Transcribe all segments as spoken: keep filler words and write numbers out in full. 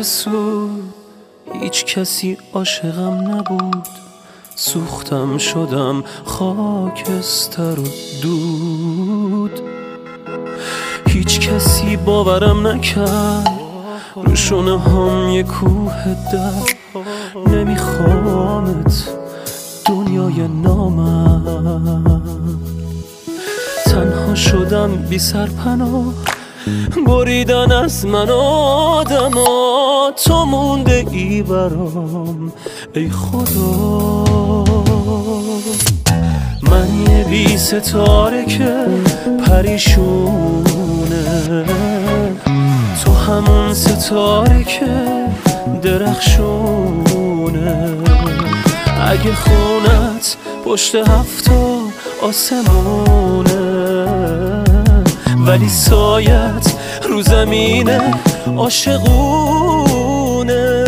چه سود، هیچ کسی عاشقم نبود. سوختم شدم خاکستر و دود. هیچ کسی باورم نکرد، رو شونه هم یه کوه در. نمیخوامت دنیای نامم، تنها شدم بی سرپناه. بریدن از من آدما، تو مونده ای برام ای خدا. من یه بی ستاره که پریشونه، تو همون ستاره که درخشونه. اگه خونت پشت هفتا آسمونه، ولی سایت رو زمینه عاشقونه.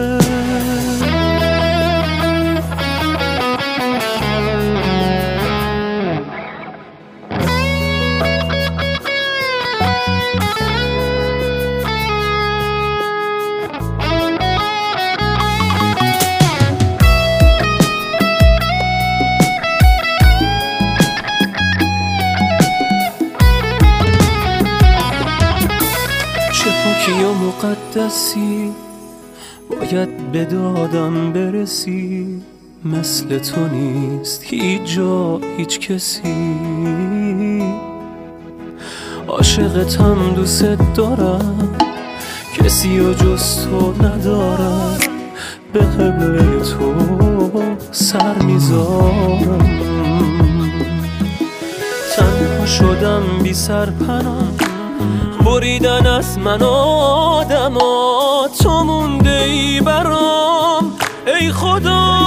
یا مقدسی باید به دادم برسی، مثل تو نیست هیچ جا هیچ کسی. عاشقتم دوست دارم، کسی و جز تو ندارم. به قبله تو سر میذارم، تنها شدم بی سرپناه. بریدن از من آدما، تو مونده ای برام ای خدا.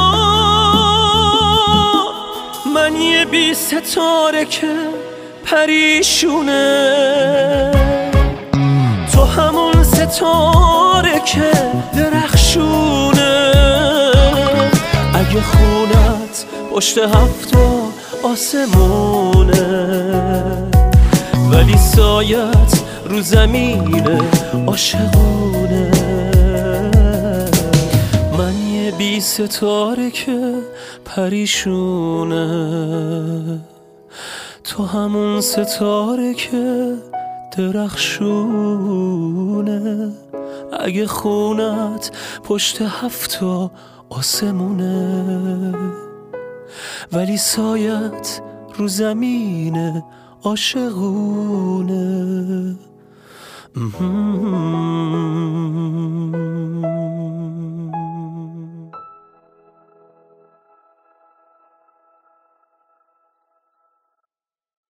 من یه بی ستاره که پریشونه، تو همون ستاره که درخشونه. اگه خونت پشت هفتا آسمونه، ولی سایت رو زمینه عاشقونه. من یه بی ستاره که پریشونه، تو همون ستاره که درخشونه. اگه خونت پشت هفتا آسمونه، ولی سایت رو زمینه عاشقونه. Mm-hmm.